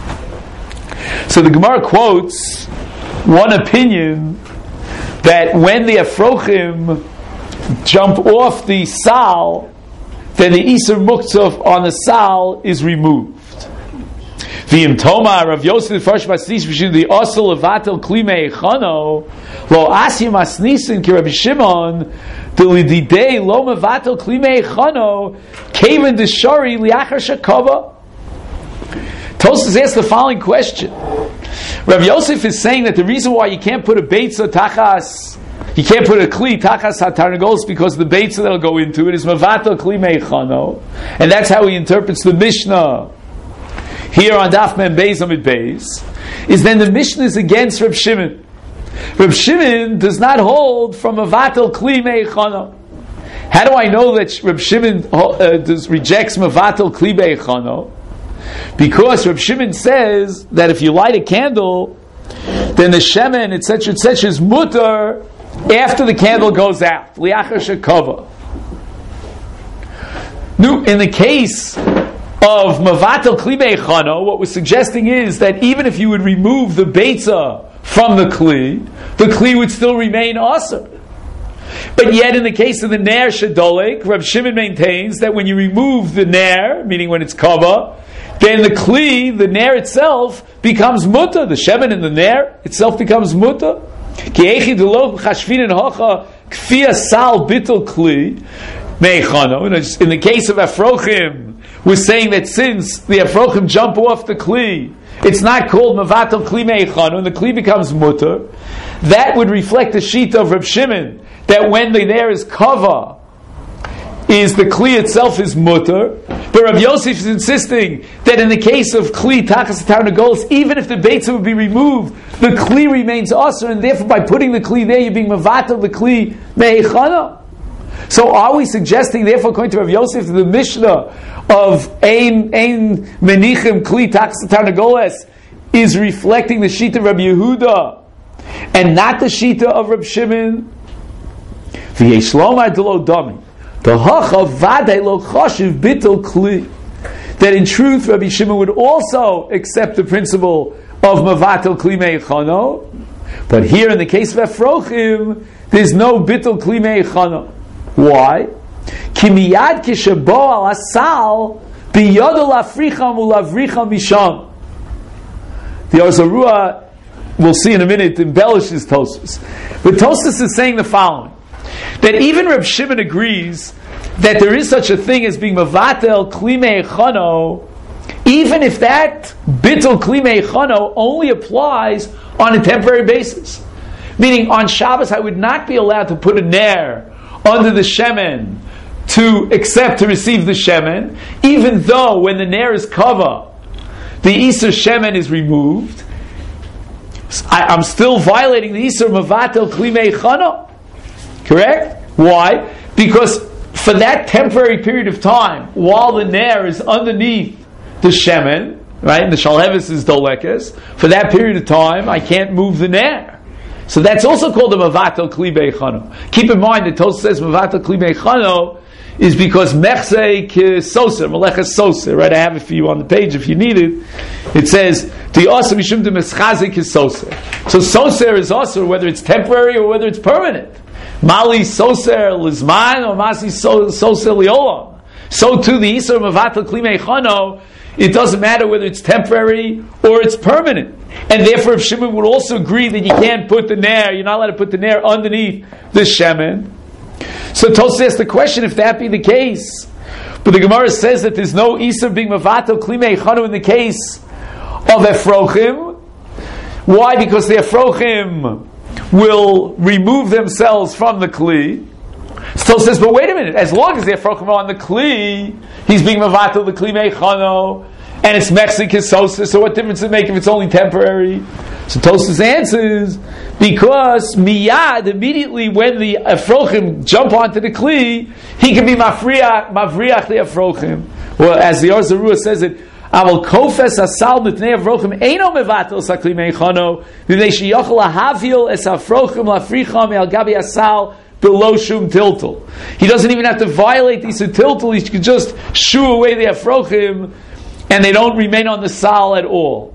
So the Gemara quotes one opinion that when the Efrochim jump off the sal, then the Isur Muktzah on the sal is removed. V'im Toma Rav Yosef Farsh Masnis B'Shin the Osel Levatel Klime Echano Lo Asim Masnisin Ki Rabbi Shimon Delididei Lo Mevatel Klime Echano Kaven Deshari Liachar Shakova. Tosfos asks the following question. Rav Yosef is saying that the reason why you can't put a beitza tachas, you can't put a kli tachas hatarnagolos because the beitza that'll go into it is mevatel kli meichano, and that's how he interprets the Mishnah here on Daf Mem Beis Amid Beis. Is then the Mishnah is against Reb Shimon. Reb Shimon does not hold from mevatel kli meichano. How do I know that Reb Shimon uh, does, rejects mevatel kli meichano? Because Reb Shimon says that if you light a candle, then the shemen, et cetera, et cetera, is mutter after the candle goes out. Liachar shekava. Now, in the case of Mavatel Kli Beichano, what we're suggesting is that even if you would remove the beitza from the Kli, the Kli would still remain awesome. But yet, in the case of the Ner Shadolek, Reb Shimon maintains that when you remove the Ner, meaning when it's kava, then the Kli, the Ner itself, becomes mutter. The Shemen in the Ner itself becomes mutter. Ki echi delo chashvin hocha kfia sal bitul Kli meichano. In the case of Afrochim, we're saying that since the Afrochim jump off the Kli, it's not called Mavatel Kli meichano, and the Kli becomes mutter. That would reflect the sheet of Reb Shimon, that when the Ner is kava, is the Kli itself is mutter, but Rav Yosef is insisting that in the case of Kli Tachas Tarnagolos, even if the Beitza would be removed, the Kli remains Asur, and therefore by putting the Kli there, you're being Mavatel the Kli Meichana. So are we suggesting, therefore, according to Rav Yosef, the Mishnah of Ein Ein Menichim Kli Tachas Tarnagolos is reflecting the Shita of Rabbi Yehuda, and not the Shita of Reb Shimon? V'yesh lomar d'lo dami. The hacha vadei lo chashiv bitul kli. That in truth, Rabbi Shimon would also accept the principle of mavatel kli meichano, but here in the case of Efrochim, there's no bitul kli meichano. Why? Ki miyad kishabo al asal biyodol africham ulavricham misham. The Ozarua, we'll see in a minute, embellishes Tosfos. But Tosfos is saying the following: that even Reb Shimon agrees that there is such a thing as being mavatel kli meichano, even if that bittul kli meichano only applies on a temporary basis. Meaning, on Shabbos, I would not be allowed to put a ner under the shemen to accept to receive the shemen, even though when the ner is kava, the Isur shemen is removed. I, I'm still violating the Isur mavatel kli meichano. Correct? Why? Because for that temporary period of time, while the ner is underneath the shemen, right, and the shalhevis is dolekes, for that period of time, I can't move the ner. So that's also called a mavatel kli beichano. Keep in mind that Tosfos says mavatel kli beichano is because mechzei soser, meleches soser, right? I have it for you on the page if you need it. It says The also mishum de mischazik is soser. So soser is also whether it's temporary or whether it's permanent. Mali soser lizman or masi soser liolam. So too the isur mavatal klimei chano. It doesn't matter whether it's temporary or it's permanent. And therefore, if Shimon would also agree that you can't put the nair, you're not allowed to put the nair underneath the shemen. So Tosfos asks the question, if that be the case, but the Gemara says that there's no isur being mavatal klimei chano in the case of Efrochim. Why? Because the Efrochim will remove themselves from the Kli. So says, but wait a minute, as long as the Efrochim are on the Kli, he's being Mavatal the Kli Meichano, and it's Mexican Sosa, so what difference does it make if it's only temporary? So Tosfos answers, because Miyad, immediately when the Efrochim jump onto the Kli, he can be Mavriach, Mavriach the Efrochim. Well, as the Or Zarua says it, Aval kofes asal mitnei avrochim eino mevatel sakli meichano v'nei sheyochel lahavil es avrochim lafricham el gabi asal below shum tiltul. He doesn't even have to violate these tiltul. He can just shoo away the avrochim, and they don't remain on the sal at all.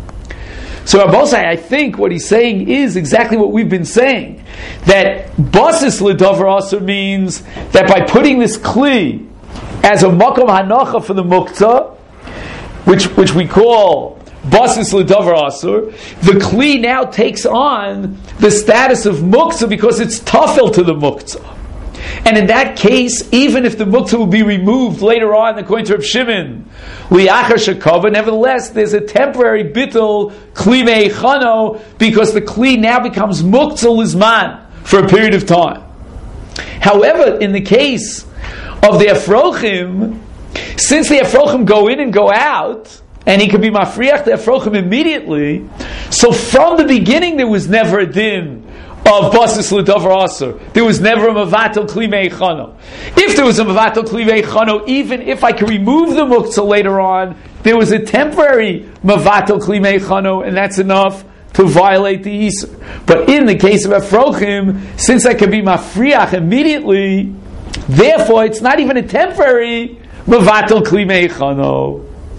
So Rabosai, I think what he's saying is exactly what we've been saying, that basis l'dover aser means that by putting this kli as a makom hanocha for the muktzah, which which we call basis l'davar asur, the kli now takes on the status of muktzah because it's tafel to the muktzah. And in that case, even if the muktzah will be removed later on, according to Reb Shimon, liachar shekava, nevertheless, there's a temporary bittul kli meichano because the kli now becomes muktzah lizman for a period of time. However, in the case of the Efrochim, since the Efrochim go in and go out, and he can be mafriach the Efrochim immediately, so from the beginning there was never a din of basis l'davar aser. There was never a mavatal kli meichano. If there was a mavatal kli meichano, even if I could remove the muktzah later on, there was a temporary mavatal kli meichano, and that's enough to violate the isur. But in the case of Efrochim, since I can be mafriach immediately, therefore it's not even a temporary Mavatal Kli Meichano.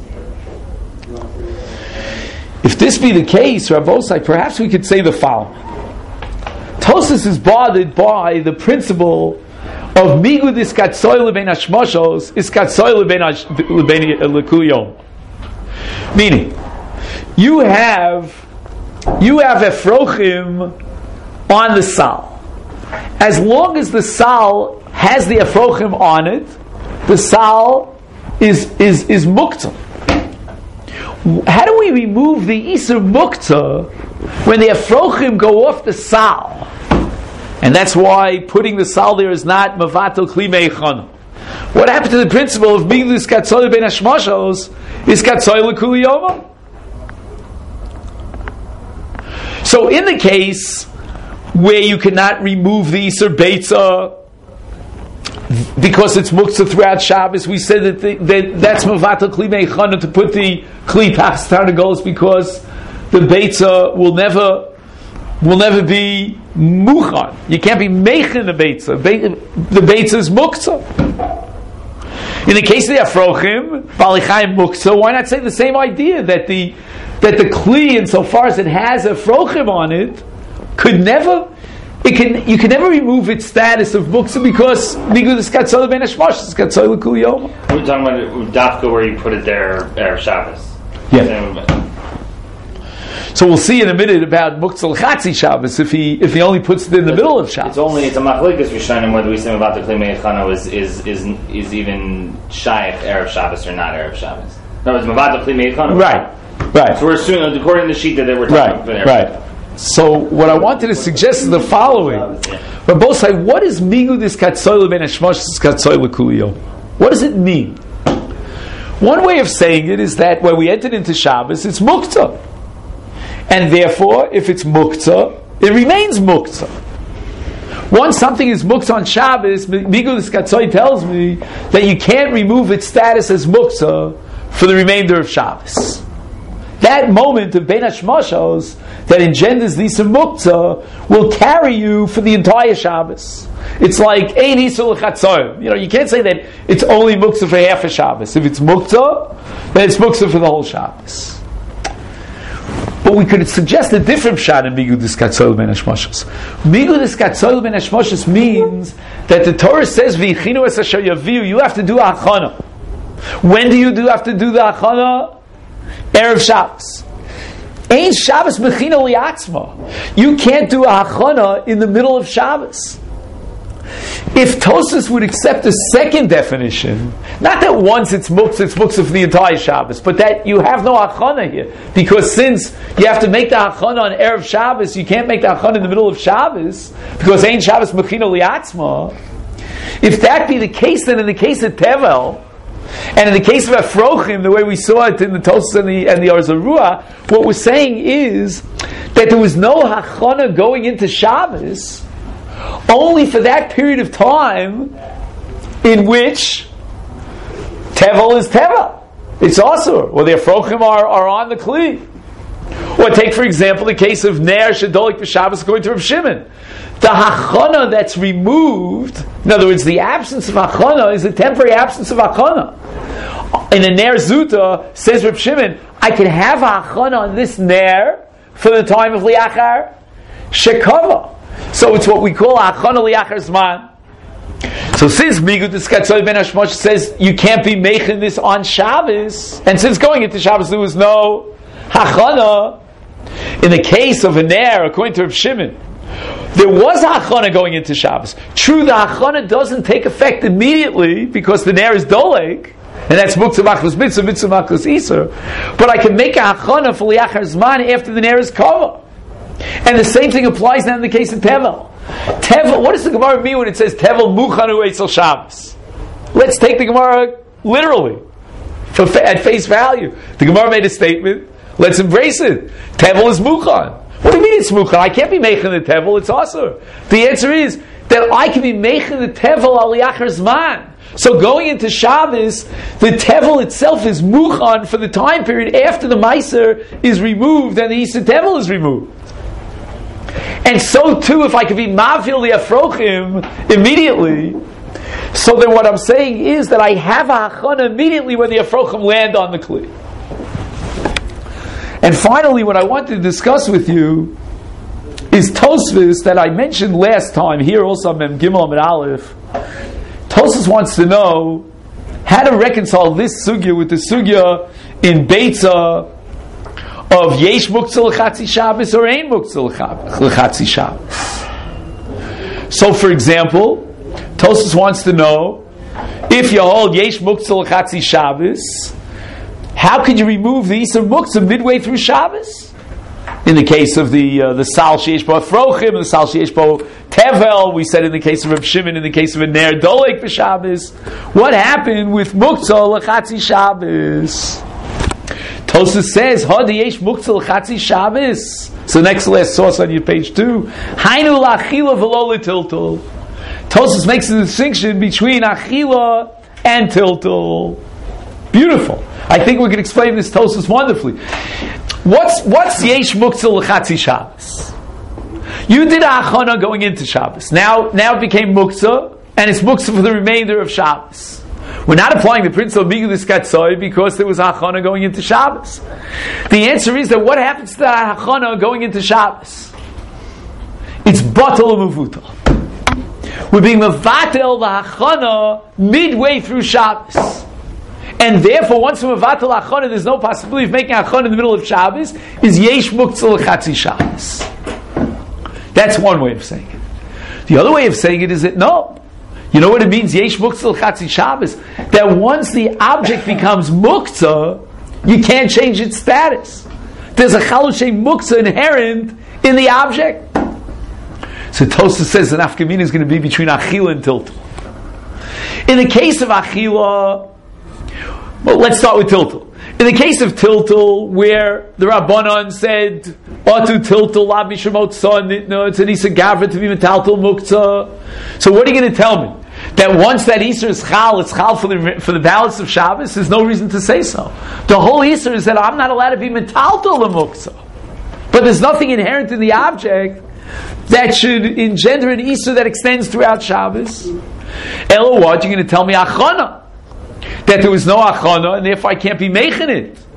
If this be the case, Rabosai, perhaps we could say the following. Tosfos is bothered by the principle of Migud Iskatsoy Lebein Hashmoshos Iskatsoy Lebein Lekuyom. Meaning, you have you have Efrochim on the Sal. As long as the Sal has the Efrochim on it, the Sal is is is Muktzah. How do we remove the Isur Muktzah when the Efrochim go off the Sal? And that's why putting the Sal there is not Mavatal Kli Meichano. What happened to the principle of being this Katzoy Ben Hashmoshos is Katzoy L'Kuli Yoma? So in the case where you cannot remove the Isur Beitzah because it's muktzah throughout Shabbos, we said that, the, that that's Mavatal Kli Meichana to put the Kli Tachas Tarnagolos because the Beitzah will never will never be Muchan. You can't be Meichin the Beitzah. Be, the Beitzah is muktzah. In the case of the Afrochim, Balichayim muktzah, why not say the same idea that the that the Kli, insofar as it has Afrochim on it, could never It can you can never remove its status of muktzah because migud is katzol ben hashmash is katzol l'kul yom. We're talking about dafka where you put it there Erev Shabbos. Yeah. So we'll see in a minute about muktzah l'chatzi Shabbos if he if he only puts it in the it's, middle of Shabbos. It's only it's a machlokes rishonim whether we say about the kli meichana is is is is even shaykh Erev Shabbos or not Erev Shabbos. No, it's mavad the kli meichana. Right, right. So we're assuming according to the sheet that they were talking right, about. Right, right. So what I wanted to suggest is the following. But both say, what is migud is katzoy ben hashmash is katzoy l'kuliyom? What does it mean? One way of saying it is that when we entered into Shabbos, it's muktzah. And therefore, if it's muktzah, it remains muktzah. Once something is muktzah on Shabbos, migud is katzoy tells me that you can't remove its status as muktzah for the remainder of Shabbos. That moment of Ben Hashmoshos that engenders the Isur Muktzah will carry you for the entire Shabbos. It's like Ein Isur L'Chatzoyim. You know, you can't say that it's only Muktzah for half a Shabbos. If it's Muktzah, then it's Muktzah for the whole Shabbos. But we could suggest a different shot in Migudis Katzoil Ben Hashmoshes. Migudis Katzoil Ben Hashmoshes means that the Torah says, V'yichinu es asher yaviu, you have to do achana. When do you do have to do the achana? Erev Shabbos. Ein Shabbos mechina liatzma. You can't do a achana in the middle of Shabbos. If Tosfos would accept the second definition, not that once it's muktzah, it's muktzah for the entire Shabbos, but that you have no achana here, because since you have to make the achana on Erev Shabbos, you can't make the achana in the middle of Shabbos, because ain't Shabbos mechina liatzma. If that be the case, then in the case of Tevel, and in the case of Afrochim, the way we saw it in the Tosfos and the, and the Or Zarua, what we're saying is that there was no achana going into Shabbos, only for that period of time in which Tevel is Tevel. It's Asur, or the Afrochim are, are on the Kli. Or take, for example, the case of Ner Shedolik B'Shabbos going to Rav Shimon. The Hachana that's removed, in other words, the absence of Hachana is a temporary absence of Hachana. In a Ner Zuta, says Rav Shimon, I can have Hachana on this Ner for the time of Liachar Shekava. So it's what we call Achana Liachar Zman. So since Migudis Katzoil Ben Hashmoshes says you can't be making this on Shabbos, and since going into Shabbos there was no Hachana, in the case of a Ner, according to Rav Shimon, there was Hachana going into Shabbos. True, the Hachana doesn't take effect immediately because the Ner is Doleg, and that's Muktzah Machlos Mitzvah, Mitzvah Machlos Iser. But I can make a Hachana for Liachar Zman after the Ner is Kava. And the same thing applies now in the case of Tevel. Tevel, what does the Gemara mean when it says Tevel Muchanu Eitzel Shabbos? Let's take the Gemara literally, for, at face value. The Gemara made a statement, let's embrace it. Tevel is Muchan. What do you mean it's Muchan? I can't be making the Tevel, it's Asur. The answer is that I can be making the Tevel al Liachar Zman. So going into Shabbos, the Tevel itself is Muchan for the time period after the Meiser is removed and the Yisur Tevel is removed. And so too, if I could be Mavil the Afrochim immediately, so then what I'm saying is that I have a Hachana immediately when the Afrochim land on the Kli. And finally, what I want to discuss with you is Tosfos that I mentioned last time, here also Mem Gimel Amid Aleph. Tosfos wants to know how to reconcile this sugya with the sugya in Beitza of Yesh Muktzah L'Chatzi Shabbos or Ein Muktzah L'Chatzi Shabbos. So, for example, Tosfos wants to know if you hold Yesh Muktzah L'Chatzi Shabbos, how could you remove the Yisur Muktzah midway through Shabbos? In the case of the uh, the Sal Sheish Bo Afrochim, the Sal Sheish Bo Tevel, we said in the case of Rav Shimon, in the case of a Ner Dolek for Shabbos, what happened with Muktzah L'Chatzi Shabbos? Tosfos says, Hadi Yesh Muktzah L'Chatzi Shabbos. So next to last source on your page two, Hainu L'Achila V'lo L'Tiltul. Tosfos makes a distinction between Achila and Tiltul. Beautiful. I think we can explain this Tosfos wonderfully. What's what's Yesh Muktzah L'Chatzi Shabbos? You did Achana going into Shabbos. Now, now it became Muktzah, and it's Muktzah for the remainder of Shabbos. We're not applying the principle of Migudis Katzoil because there was Achana going into Shabbos. The answer is that what happens to the Achana going into Shabbos? It's Batal U'Mevutal. We're being Mevatel the Achana midway through Shabbos. And therefore, once we're Mevatel Achana, there's no possibility of making Achana in the middle of Shabbos, is Yesh Muktzah L'Chatzi Shabbos. That's one way of saying it. The other way of saying it is that no. You know what it means, Yesh Muktzah L'Chatzi Shabbos? That once the object becomes Muktzah, you can't change its status. There's a Chalushay Muktzah inherent in the object. So Tosfos says the nafkamina is going to be between Achila and Tiltul. In the case of Achila, well, let's start with Tiltul. In the case of Tiltul, where the Rabbanon said, Atu Tiltul, Lab Mishramot Son, it's an Isa Gavra to be Metaltul Muktzah. So what are you going to tell me? That once that Easter is Chal, it's Chal for the, for the balance of Shabbos? There's no reason to say so. The whole Easter is that I'm not allowed to be Metaltul Muktzah. But there's nothing inherent in the object that should engender an Easter that extends throughout Shabbos. Elo, what? You're going to tell me Achana. That there was no Achana, and therefore I can't be making it.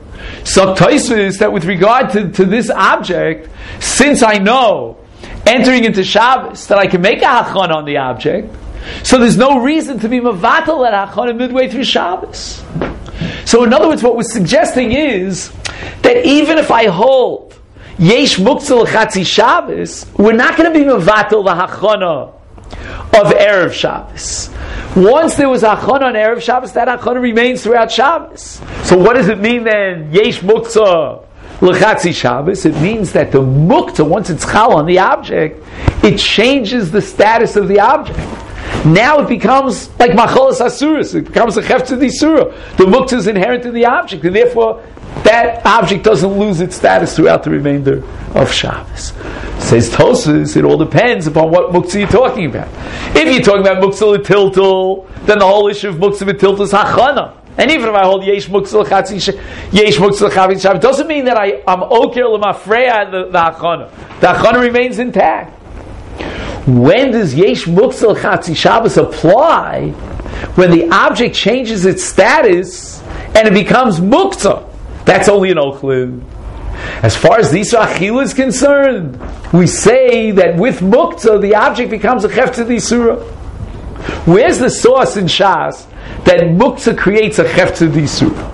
So Tosfos that with regard to, to this object, since I know entering into Shabbos that I can make a hachana on the object, so there's no reason to be mevatel that hachana midway through Shabbos. So in other words, what we're suggesting is that even if I hold yesh muktzah l'chatzi Shabbos, we're not going to be mevatel the hachana of Erev Shabbos. Once there was hachana on Erev Shabbos, that hachana remains throughout Shabbos. So what does it mean then? Yesh muktzah l'chatzi Shabbos. It means that the muktzah, once it's chal on the object, it changes the status of the object. Now it becomes like macholas asuras. It becomes a chefetz d'isura. The muktzah is inherent in the object, and therefore that object doesn't lose its status throughout the remainder of Shabbos. Says Tosfos, it all depends upon what muktzah you're talking about. If you're talking about muktzah l'tiltul, then the whole issue of muktzah l'tiltul is hachana. And even if I hold yesh muktzah l'chatzi yesh muktzah l'chatzi Shabbos, doesn't mean that I, I'm oker l'mafreya the, the hachana. The hachana remains intact. When does yesh muktzah l'chatzi Shabbos apply? When the object changes its status and it becomes muktzah. That's only an ochlin. As far as the Isra Achila is concerned, we say that with muktzah the object becomes a chefetz d'isura. Where's the source in Shas that muktzah creates a chefetz d'isura?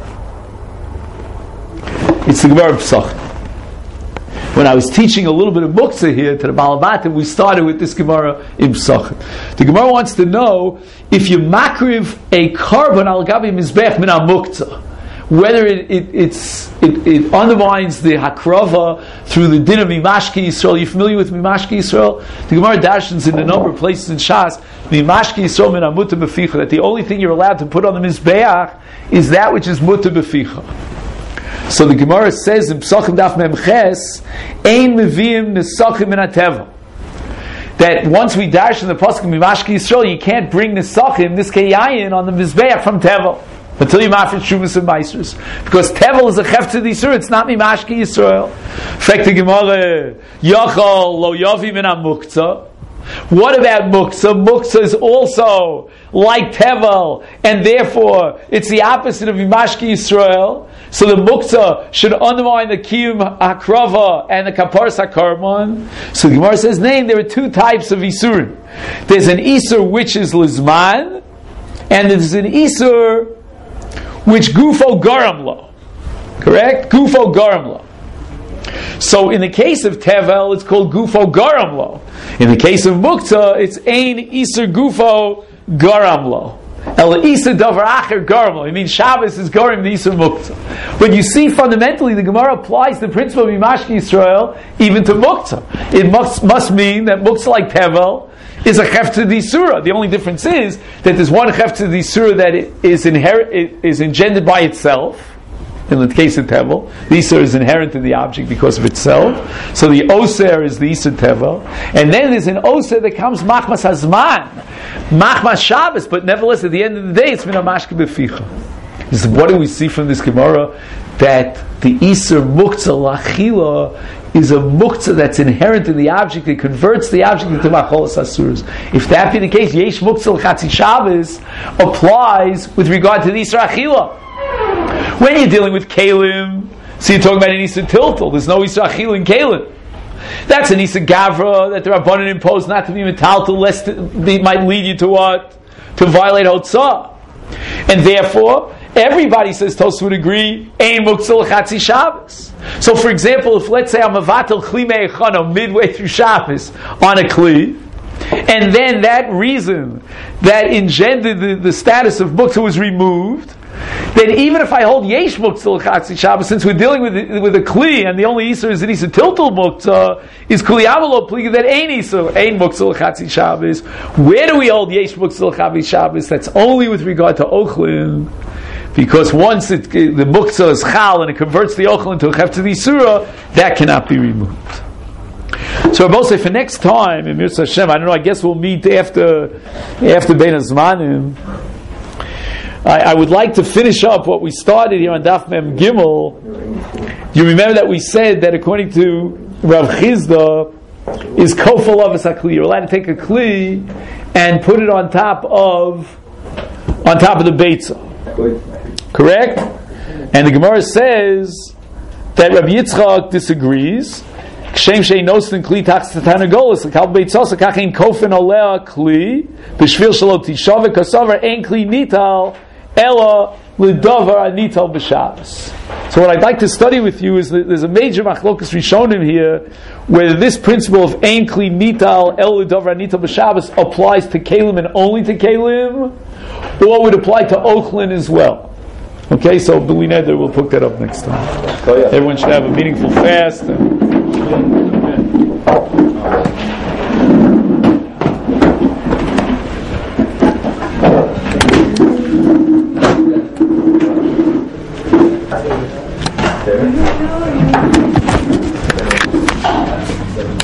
It's the Gemara Pesachim. When I was teaching a little bit of muktzah here to the Balabatim, we started with this Gemara in Pesachim. The Gemara wants to know if you makriv a carbon al gabi mizbech min muktzah, whether it, it, it's, it, it undermines the hakrava through the din of Mimashki Yisrael. Are you familiar with Mimashki Yisrael? The Gemara darshans in a number of places in Shas, Mimashki Yisrael min muta beficha, that the only thing you're allowed to put on the Mizbeach is that which is muta beficha. So the Gemara says in Pesachim Daf Mem Ches, Ein Meviim Nesachim Min HaTeva, that once we dash in the pasuk Mimashki Yisrael, you can't bring Nesachim, this Keyayin, on the Mizbeach from Tevel until you mafresh Shumas and Meisers, because Tevel is a chefetz d'isur, it's not Mimashki Yisrael. Fact the Gemara, Yachal Lo Yavi Min HaMuktzah. What about muktzah? Muktzah is also like Tevel, and therefore it's the opposite of Mimashki Yisrael. So the muktzah should undermine the kiyum hakrava and the kaparas hakarman. So the Gemara says, name, there are two types of isurim. There's an isur which is lizman, and there's an isur which gufo garam lo. Correct? Gufo garam lo. So in the case of Tevel, it's called gufo garam lo. In the case of muktzah, it's ein isur gufo garam lo. El isur davar acher garam lo. It means Shabbos is garam the isur muktzah. But you see, fundamentally, the Gemara applies the principle of Mimashki Yisrael even to muktzah. It must must mean that muktzah like Tevel is a chefetz d'isura. The only difference is that there's one chefetz d'isura that is inherit is engendered by itself. In the case of Tevel, the Isur is inherent in the object because of itself. So the Oser is the Isur Tevel. And then there's an Oser that comes Machmas Hazman, Machmas Shabbos, but nevertheless at the end of the day it's Min HaMashke B'ficha. What do we see from this Gemara? That the Isur Muktzah L'Achila is a Muktzah that's inherent in the object. It converts the object into Macholas Asuras. If that be the case, Yesh Muktzah L'Chatzi Shabbos applies with regard to the Isur Achila. When you're dealing with Kalim, so you're talking about an Isur Tiltul. There's no Isur Achil in Kalim. That's an Isur Gavra that the Rabbanan imposed not to be metaltal, lest it might lead you to what? To violate Hotzah. And therefore, everybody says, Tosfos would agree, Ein Muktzah L'Chatzi Shabbos. So for example, if let's say I'm Mavatel Kli Me'echana midway through Shabbos on a Kli, and then that reason that engendered the, the status of Muktzah was removed, then even if I hold yesh muktzah l'chatzi Shabbos, since we're dealing with with a kli and the only isur is an isur tiltul muktzah, is kli amalo pliga that ain't isur ain't muktzah l'chatzi Shabbos. Where do we hold yesh muktzah l'chatzi Shabbos? That's only with regard to ochlin, because once it, the muktzah is chal and it converts the ochlin to a chefetz d'isura, that cannot be removed. So I will say for next time in Mirza Hashem, I don't know. I guess we'll meet after after Bein Hazmanim. I, I would like to finish up what we started here on Daf Mem Gimel. You remember that we said that according to Rav Chizda, is kofel avos hakli. You're allowed to take a kli and put it on top of on top of the beitza. Correct? And the Gemara says that Rabbi Yitzchak disagrees. Kshem shein nosin kli tachas tanagolis lekal beitzosa kach ein kofen olea kli b'shvil shelo tishave kasavar ein kli nital ela l'davar anital b'Shabbos. So what I'd like to study with you is that there's a major machlokas rishonim here, where this principle of ein kli nital ela l'davar anital b'Shabbos applies to kelim and only to kelim, or would apply to ochlin as well. Okay, so B'li Neder, we'll pick that up next time. Everyone should have a meaningful fast. And